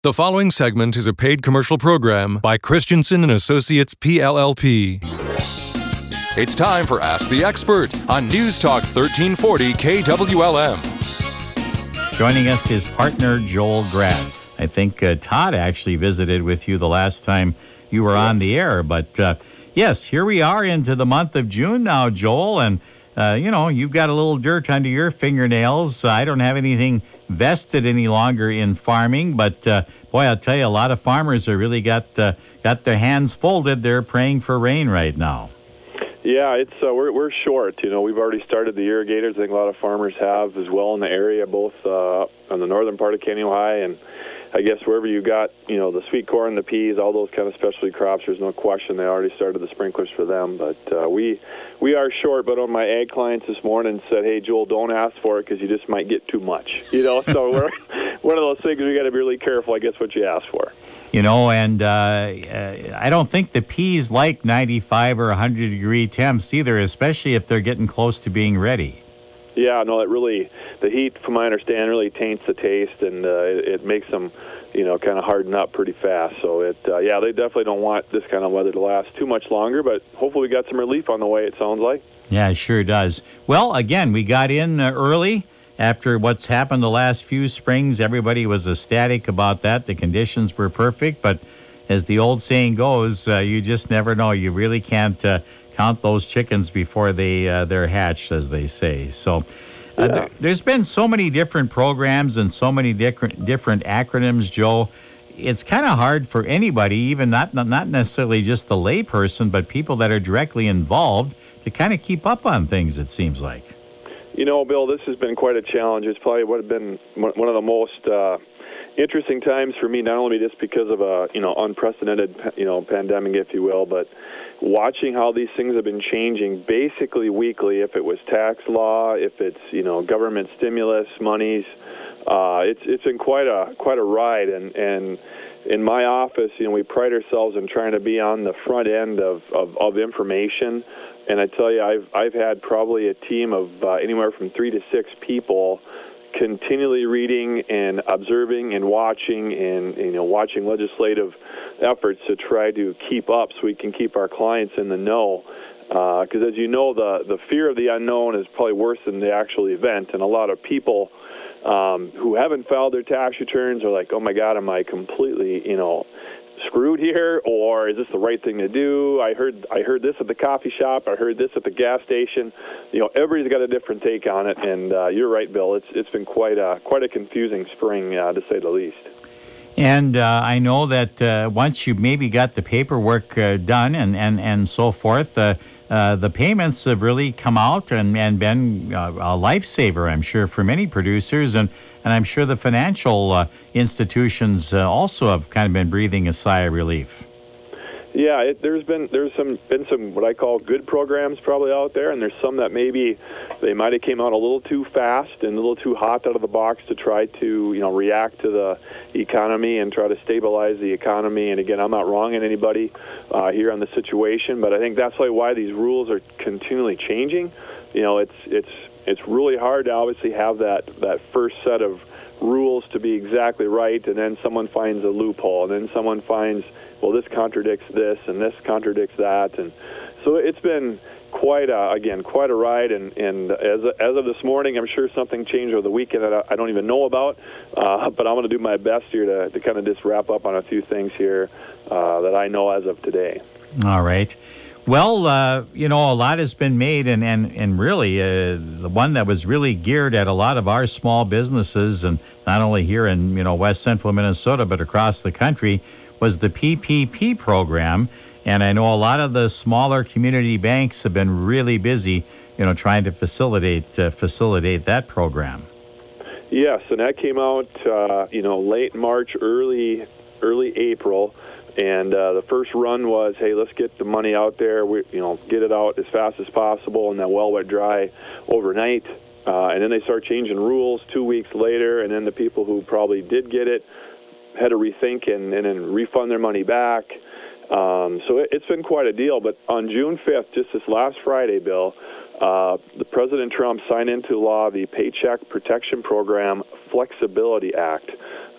The following segment is a paid commercial program by Christensen and Associates PLLP. It's time for Ask the Expert on News Talk 1340 KWLM. Joining us is partner Joel Gratz. I think Todd actually visited with you the last time you were on the air. But yes, here we are into the month of June now, Joel, and you've got a little dirt under your fingernails. I don't have anything vested any longer in farming, but boy, I'll tell you, a lot of farmers are really got their hands folded. They're praying for rain right now. Yeah, it's we're short. We've already started the irrigators. I think a lot of farmers have as well in the area, both on the northern part of Kenny High and I guess wherever you got, the sweet corn, the peas, all those kind of specialty crops, there's no question they already started the sprinklers for them. But we are short. But on my ag clients this morning said, hey, Joel, don't ask for it because you just might get too much. So we're one of those things we got to be really careful, I guess, what you ask for. And I don't think the peas like 95 or 100-degree temps either, especially if they're getting close to being ready. Yeah, no, the heat, from my understanding, really taints the taste, and it makes them, kind of harden up pretty fast. So they definitely don't want this kind of weather to last too much longer, but hopefully we got some relief on the way, it sounds like. Yeah, it sure does. Well, again, we got in early after what's happened the last few springs. Everybody was ecstatic about that. The conditions were perfect, but as the old saying goes, you just never know. You really can't count those chickens before they're hatched, as they say. So there's been so many different programs and so many different acronyms, Joe. It's kind of hard for anybody, even not necessarily just the layperson, but people that are directly involved, to kind of keep up on things, it seems like. Bill, this has been quite a challenge. It's probably would have been one of the most interesting times for me, not only just because of a unprecedented pandemic, if you will, but watching how these things have been changing basically weekly. If it was tax law, if it's government stimulus monies, it's been quite a ride. And in my office, we pride ourselves in trying to be on the front end of information. And I tell you, I've had probably a team of anywhere from 3 to 6 people continually reading and observing and watching and watching legislative efforts to try to keep up so we can keep our clients in the know. Because as you know, the fear of the unknown is probably worse than the actual event. And a lot of people who haven't filed their tax returns are like, oh my God, am I completely screwed here, or is this the right thing to do? I heard this at the coffee shop. I heard this at the gas station. Everybody's got a different take on it, and you're right, Bill. It's been quite a confusing spring, to say the least. And I know that once you maybe got the paperwork done and so forth, the payments have really come out and been a lifesaver, I'm sure, for many producers. And I'm sure the financial institutions also have kind of been breathing a sigh of relief. Yeah, there's been some what I call good programs probably out there, and there's some that maybe they might have came out a little too fast and a little too hot out of the box to try to react to the economy and try to stabilize the economy. And again, I'm not wronging anybody here on the situation, but I think that's why these rules are continually changing. It's really hard to obviously have that first set of rules to be exactly right, and then someone finds a loophole, and then someone finds, well, this contradicts this, and this contradicts that, and so it's been quite a ride. And as of this morning, I'm sure something changed over the weekend that I don't even know about, but I'm going to do my best here to kind of just wrap up on a few things here that I know as of today. All right. Well, a lot has been made, and really the one that was really geared at a lot of our small businesses, and not only here in west central Minnesota, but across the country, was the PPP program. And I know a lot of the smaller community banks have been really busy, trying to facilitate that program. Yes, and that came out, late March, early April. And the first run was, hey, let's get the money out there, get it out as fast as possible, and then well wet dry overnight. And then they start changing rules 2 weeks later, and then the people who probably did get it had to rethink and then refund their money back. So it's been quite a deal. But on June 5th, just this last Friday, Bill, the President Trump signed into law the Paycheck Protection Program Flexibility Act.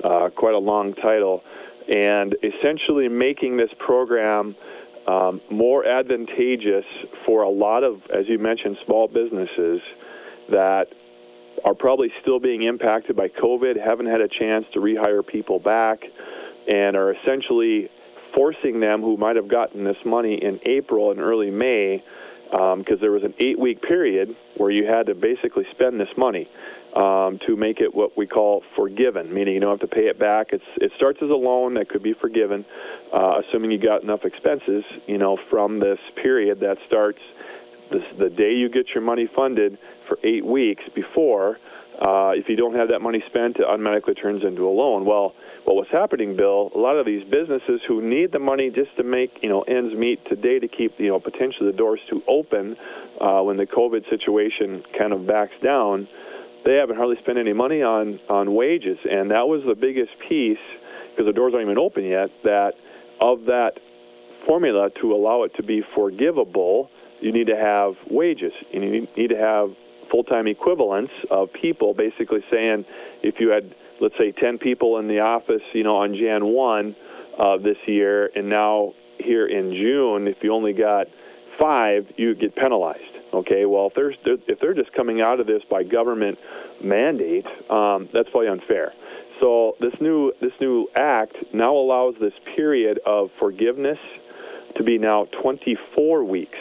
quite a long title, and essentially making this program more advantageous for a lot of, as you mentioned, small businesses that are probably still being impacted by COVID, haven't had a chance to rehire people back, and are essentially forcing them who might have gotten this money in April and early May, because there was an 8-week period where you had to basically spend this money to make it what we call forgiven, meaning you don't have to pay it back. It starts as a loan that could be forgiven, assuming you got enough expenses, from this period that starts the day you get your money funded for 8 weeks before. If you don't have that money spent, it automatically turns into a loan. Well, what was happening, Bill, a lot of these businesses who need the money just to make, ends meet today to keep, potentially the doors to open when the COVID situation kind of backs down, they haven't hardly spent any money on wages. And that was the biggest piece, because the doors aren't even open yet, that of that formula to allow it to be forgivable, you need to have wages. You need to have full-time equivalents of people, basically saying if you had, let's say, 10 people in the office, on Jan 1 of this year, and now here in June, if you only got 5, you get penalized. Okay, well, if they're just coming out of this by government mandate, that's probably unfair. So this new act now allows this period of forgiveness to be now 24 weeks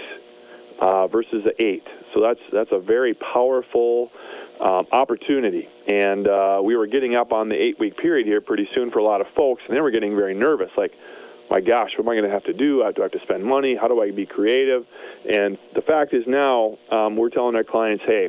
versus the 8. So that's a very powerful opportunity. And we were getting up on the 8-week period here pretty soon for a lot of folks, and they were getting very nervous, like, my gosh, what am I going to have to do? Do I have to spend money? How do I be creative? And the fact is now we're telling our clients, hey,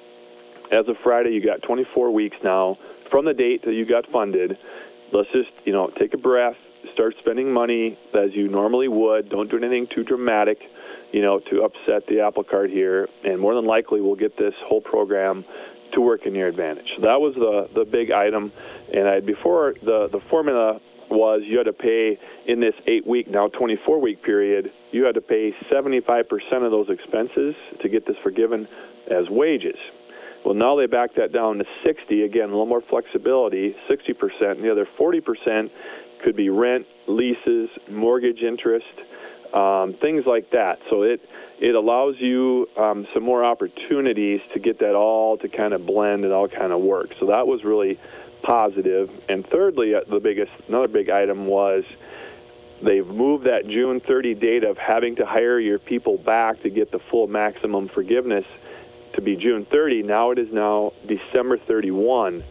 as of Friday, you got 24 weeks now from the date that you got funded. Let's just, take a breath, start spending money as you normally would. Don't do anything too dramatic, to upset the apple cart here. And more than likely, we'll get this whole program to work in your advantage. So that was the big item. And before the formula was you had to pay in this 8-week, now 24-week period, you had to pay 75% of those expenses to get this forgiven as wages. Well, now they back that down to 60, again, a little more flexibility, 60%, and the other 40% could be rent, leases, mortgage interest, things like that. So it allows you some more opportunities to get that all to kind of blend and all kind of work. So that was really positive. And thirdly, another big item was they've moved that June 30 date of having to hire your people back to get the full maximum forgiveness to be June 30. Now it is now December 31,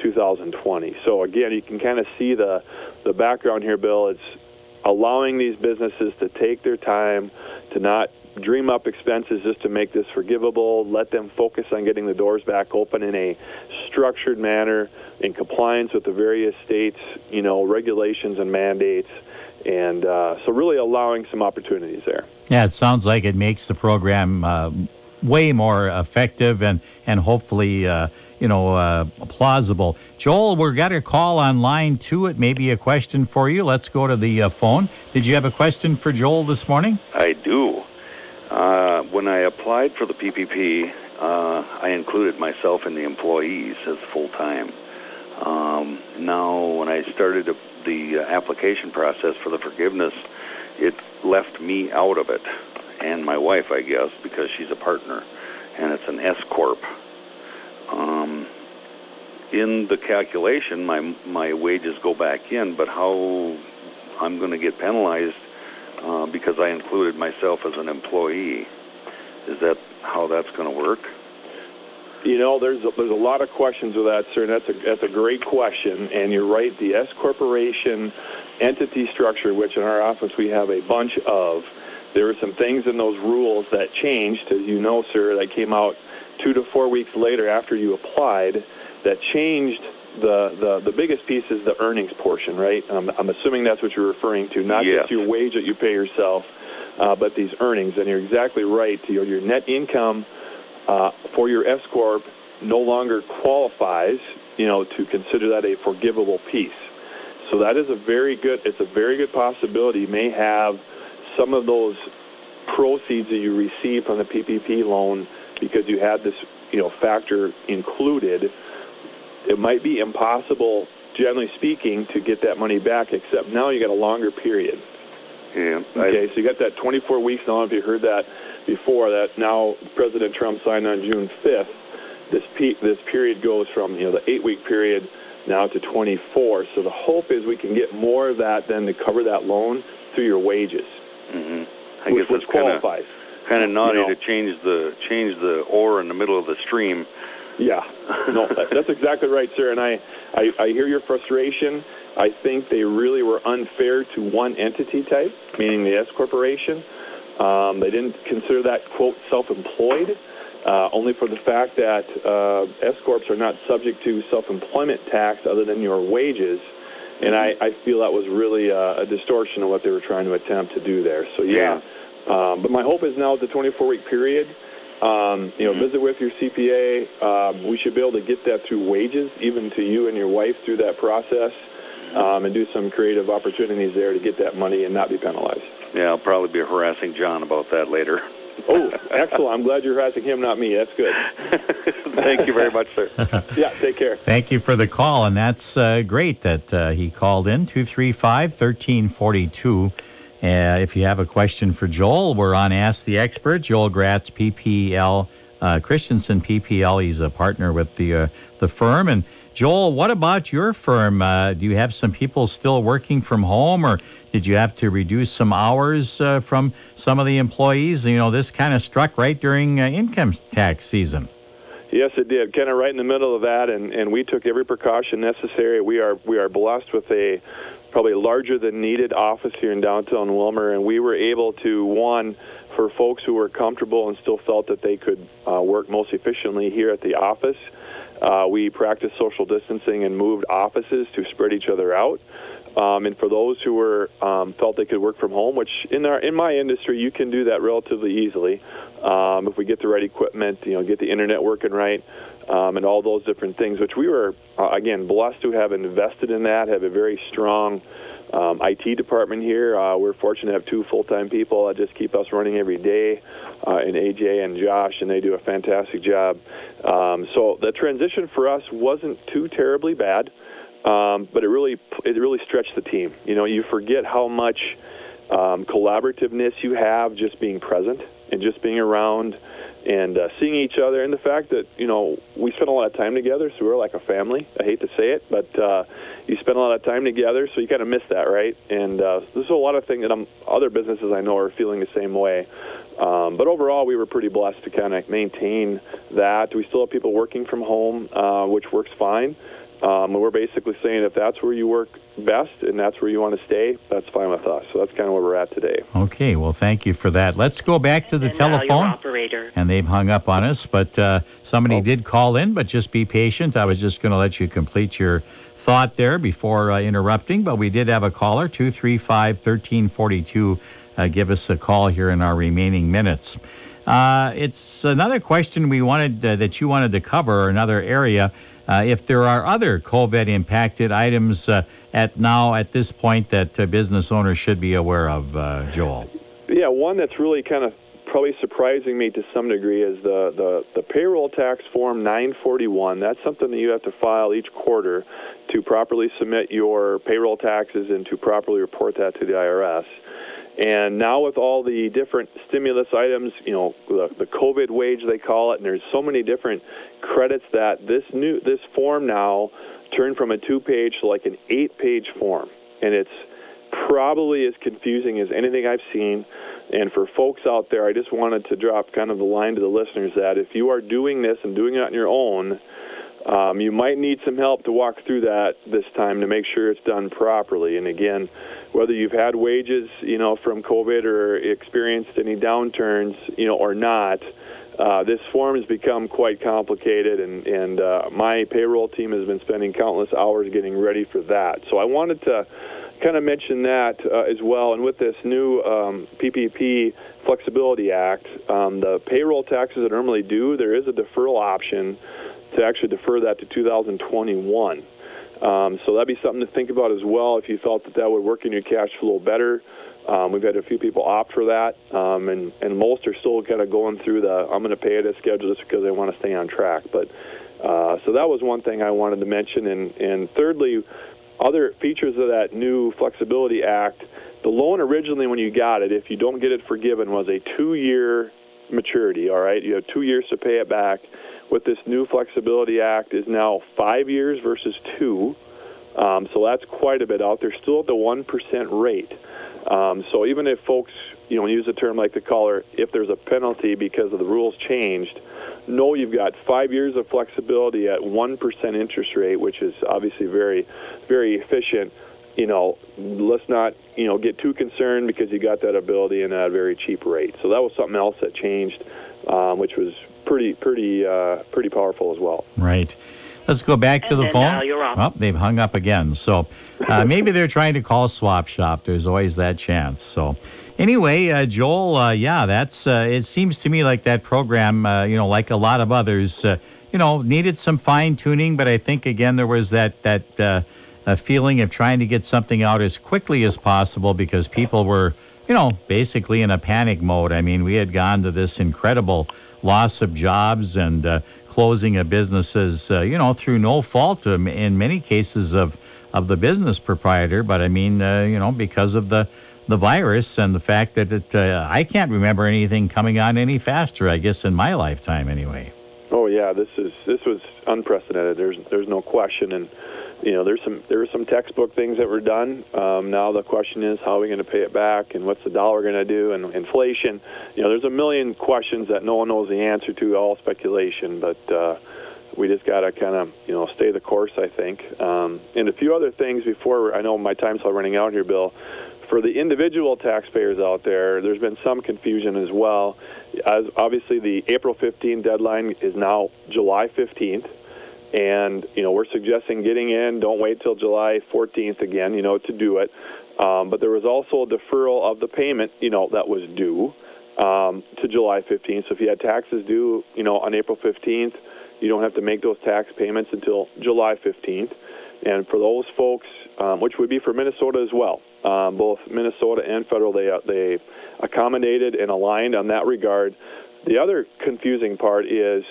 2020. So again, you can kind of see the background here, Bill. It's allowing these businesses to take their time, to not dream up expenses just to make this forgivable, let them focus on getting the doors back open in a structured manner in compliance with the various states, regulations and mandates. And so really allowing some opportunities there. Yeah, it sounds like it makes the program way more effective and hopefully, plausible. Joel, we've got a call on line 2. It may be a question for you. Let's go to the phone. Did you have a question for Joel this morning? I do. When I applied for the PPP, I included myself in the employees as full-time. Now, when I started the application process for the forgiveness, it left me out of it, and my wife, I guess, because she's a partner, and it's an S-Corp. In the calculation, my wages go back in, but how I'm going to get penalized because I included myself as an employee. Is that how that's going to work? There's a lot of questions with that, sir, and that's a great question. And you're right, the S corporation entity structure, which in our office we have a bunch of, there are some things in those rules that changed, as you know, sir, that came out 2 to 4 weeks later after you applied, that changed the biggest piece is the earnings portion, right? I'm assuming that's what you're referring to, not Yes. just your wage that you pay yourself, but these earnings. And you're exactly right. Your net income for your S-Corp no longer qualifies, to consider that a forgivable piece. So that is a very good possibility. You may have some of those proceeds that you receive from the PPP loan because you had this, factor included. It might be impossible generally speaking, to get that money back, except now you got a longer period. Yeah. Okay, so you got that 24 weeks. Now, if you heard that before, that now President Trump signed on June 5th, this period goes from, the 8-week period now to 24. So the hope is we can get more of that then to cover that loan through your wages, which qualifies. Kind of naughty to change the oar in the middle of the stream. Yeah, no, that's exactly right, sir. And I hear your frustration. I think they really were unfair to one entity type, meaning the S corporation. They didn't consider that, quote, self-employed, only for the fact that S corps are not subject to self-employment tax other than your wages. And I feel that was really a distortion of what they were trying to attempt to do there. So, yeah. But my hope is now the 24-week period, visit with your CPA. We should be able to get that through wages, even to you and your wife through that process, and do some creative opportunities there to get that money and not be penalized. Yeah, I'll probably be harassing John about that later. Oh, excellent. I'm glad you're harassing him, not me. That's good. Thank you very much, sir. Yeah, take care. Thank you for the call, and that's great that he called in, 235-1342. If you have a question for Joel, we're on Ask the Expert. Joel Gratz, PPL, Christensen PPL. He's a partner with the firm. And Joel, what about your firm? Do you have some people still working from home, or did you have to reduce some hours from some of the employees? This kind of struck right during income tax season. Yes, it did. Kind of right in the middle of that, and we took every precaution necessary. We are blessed with a probably larger than needed office here in downtown Willmar, and we were able to, one, for folks who were comfortable and still felt that they could work most efficiently here at the office, we practiced social distancing and moved offices to spread each other out. And for those who were felt they could work from home, which in my industry you can do that relatively easily if we get the right equipment, get the internet working right, and all those different things. Which we were again blessed to have invested in that. Have a very strong IT department here. We're fortunate to have 2 full-time people that just keep us running every day, and AJ and Josh, and they do a fantastic job. So the transition for us wasn't too terribly bad. But it really stretched the team. You forget how much collaborativeness you have just being present and just being around and seeing each other, and the fact that we spend a lot of time together, so we're like a family. I hate to say it, but you spend a lot of time together, so you kind of miss that, right? And there's a lot of things that other businesses I know are feeling the same way. But overall, we were pretty blessed to kind of maintain that. We still have people working from home, which works fine. And we're basically saying if that's where you work best and that's where you want to stay, that's fine with us. So that's kind of where we're at today. Okay, well, thank you for that. Let's go back to the telephone. Operator. And they've hung up on us, but somebody did call in, but just be patient. I was just going to let you complete your thought there before interrupting, but we did have a caller, 235-1342. Give us a call here in our remaining minutes. It's another question we wanted that you wanted to cover, another area. If there are other COVID-impacted items at this point that business owners should be aware of, Joel. Yeah, one that's really kind of probably surprising me to some degree is the payroll tax form 941. That's something that you have to file each quarter to properly submit your payroll taxes and to properly report that to the IRS. And now with all the different stimulus items, the COVID wage they call it, and there's so many different credits that this form now turned from a 2-page to like an 8-page form. And it's probably as confusing as anything I've seen. And for folks out there, I just wanted to drop kind of the line to the listeners that if you are doing this and doing it on your own, you might need some help to walk through that this time to make sure it's done properly. And again, whether you've had wages, from COVID or experienced any downturns, or not, this form has become quite complicated, and my payroll team has been spending countless hours getting ready for that. So I wanted to kind of mention that as well. And with this new PPP Flexibility Act, the payroll taxes that are normally due, there is a deferral option to actually defer that to 2021. So that'd be something to think about as well if you felt that would work in your cash flow better. We've had a few people opt for that, and most are still kind of going through I'm going to pay it as scheduled just because I want to stay on track. But So that was one thing I wanted to mention. And thirdly, other features of that new Flexibility Act, the loan originally when you got it, if you don't get it forgiven, was a 2-year maturity, all right? You have 2 years to pay it back. With this new Flexibility Act is now 5 years versus 2. So that's quite a bit out. They're still at the 1% rate. So even if folks, use a term like the caller, if there's a penalty because of the rules changed, no, you've got 5 years of flexibility at 1% interest rate, which is obviously very, very efficient. Let's not, get too concerned because you got that ability and at a very cheap rate. So that was something else that changed, which was pretty powerful as well. Right. Let's go back to the phone. You're on. Oh, they've hung up again. So maybe they're trying to call Swap Shop. There's always that chance. So anyway, Joel, that's it seems to me like that program, like a lot of others, needed some fine tuning. But I think, again, there was that feeling of trying to get something out as quickly as possible because people were, basically in a panic mode. I mean, we had gone to this incredible loss of jobs and closing of businesses, through no fault in many cases of the business proprietor. But I mean, because of the virus and the fact that I can't remember anything coming on any faster, I guess, in my lifetime anyway. Oh yeah, this was unprecedented. There's no question, and there were some textbook things that were done. Now the question is, how are we going to pay it back, and what's the dollar going to do, and inflation. There's a million questions that no one knows the answer to, all speculation. But we just got to kind of stay the course, I think. And a few other things before I know my time's all running out here, Bill. For the individual taxpayers out there, there's been some confusion as well. As obviously the April 15th deadline is now July 15th. And, we're suggesting getting in, don't wait till July 14th again, to do it. But there was also a deferral of the payment, that was due to July 15th. So if you had taxes due, on April 15th, you don't have to make those tax payments until July 15th. And for those folks, which would be for Minnesota as well, both Minnesota and federal, they accommodated and aligned on that regard. The other confusing part is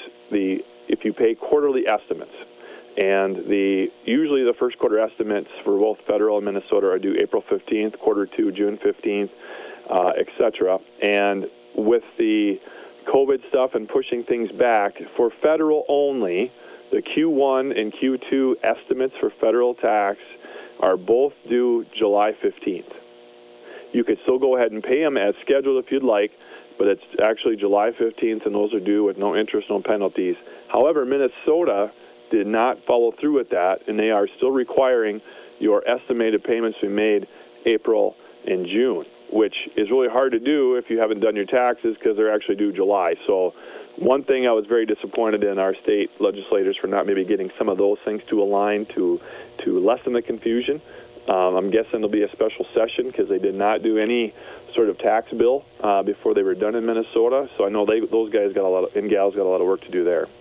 if you pay quarterly estimates, and usually the first quarter estimates for both federal and Minnesota are due April 15th, quarter 2, June 15th, etc. And with the COVID stuff and pushing things back, for federal only, the Q1 and Q2 estimates for federal tax are both due July 15th. You could still go ahead and pay them as scheduled if you'd like, but it's actually July 15th, and those are due with no interest, no penalties. However, Minnesota did not follow through with that, and they are still requiring your estimated payments to be made April and June, which is really hard to do if you haven't done your taxes because they're actually due July. So one thing I was very disappointed in our state legislators for not maybe getting some of those things to align to lessen the confusion. I'm guessing there'll be a special session because they did not do any sort of tax bill before they were done in Minnesota. So I know those guys and gals got a lot of work to do there.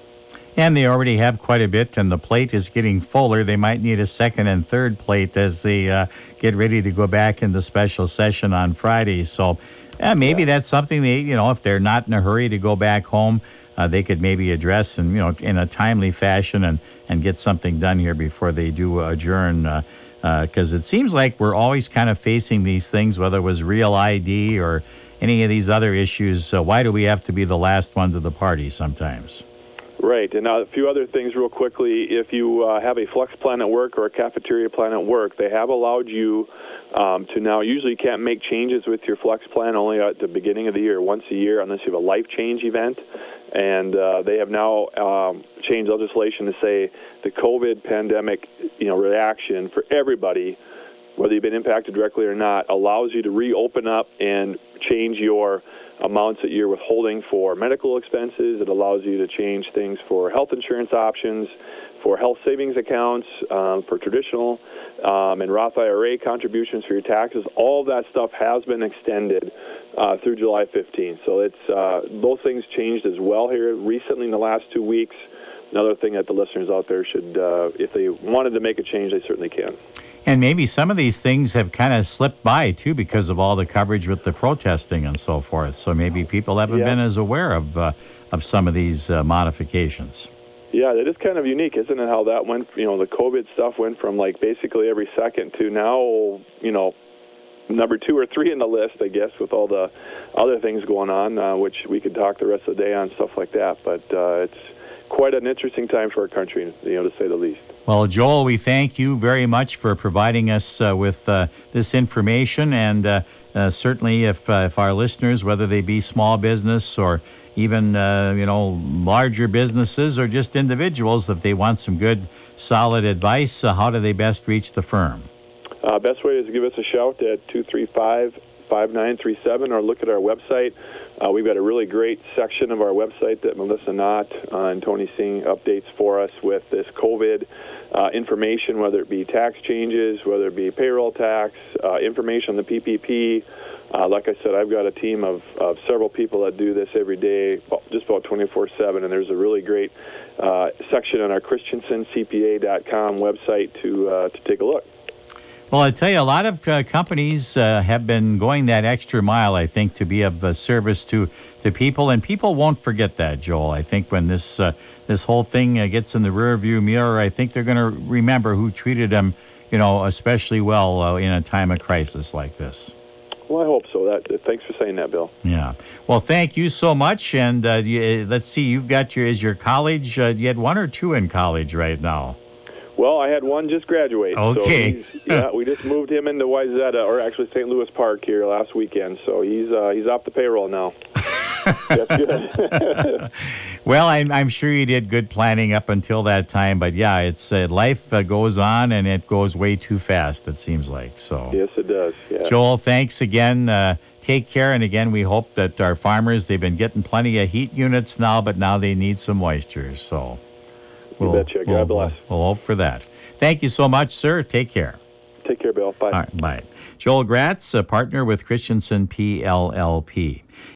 And they already have quite a bit, and the plate is getting fuller. They might need a second and third plate as they get ready to go back in the special session on Friday. So maybe that's something they, if they're not in a hurry to go back home, they could maybe address in a timely fashion and get something done here before they do adjourn. Because it seems like we're always kind of facing these things, whether it was Real ID or any of these other issues. Why do we have to be the last one to the party sometimes? Right, and a few other things real quickly. If you have a flex plan at work or a cafeteria plan at work, they have allowed you to now, usually you can't make changes with your flex plan only at the beginning of the year, once a year, unless you have a life change event. And they have now changed legislation to say the COVID pandemic, reaction for everybody, whether you've been impacted directly or not, allows you to reopen up and change your amounts that you're withholding for medical expenses. It allows you to change things for health insurance options, for health savings accounts, for traditional and Roth IRA contributions for your taxes. All of that stuff has been extended through July 15th. So it's those things changed as well here recently in the last 2 weeks. Another thing that the listeners out there should, if they wanted to make a change, they certainly can. And maybe some of these things have kind of slipped by, too, because of all the coverage with the protesting and so forth. So maybe people haven't been as aware of some of these modifications. Yeah, that is kind of unique, isn't it? How that went, the COVID stuff went from like basically every second to now, number 2 or 3 in the list, I guess, with all the other things going on, which we could talk the rest of the day on, stuff like that. But it's quite an interesting time for our country, to say the least. Well, Joel, we thank you very much for providing us with this information, and certainly if our listeners, whether they be small business or even larger businesses or just individuals, if they want some good, solid advice, how do they best reach the firm? Best way is to give us a shout at 235-5937 or look at our website. We've got a really great section of our website that Melissa Knott and Tony Singh updates for us with this COVID information, whether it be tax changes, whether it be payroll tax, information on the PPP. Like I said, I've got a team of several people that do this every day, just about 24/7, and there's a really great section on our ChristiansenCPA.com website to take a look. Well, I tell you, a lot of companies have been going that extra mile, I think, to be of service to people, and people won't forget that, Joel. I think when this whole thing gets in the rearview mirror, I think they're going to remember who treated them, especially well in a time of crisis like this. Well, I hope so. Thanks for saying that, Bill. Yeah. Well, thank you so much. And let's see, you've got your college. You had 1 or 2 in college right now. Well, I had one just graduate. Okay. So we just moved him into Wayzata, or actually St. Louis Park here last weekend. So he's off the payroll now. That's good. Well, I'm sure you did good planning up until that time, but yeah, it's life goes on and it goes way too fast. It seems like so. Yes, it does. Yeah. Joel, thanks again. Take care, and again, we hope that our farmers, they've been getting plenty of heat units now, but now they need some moisture. So. You betcha. God bless. We'll hope for that. Thank you so much, sir. Take care. Take care, Bill. Bye. All right, bye. Joel Gratz, a partner with Christensen PLLP.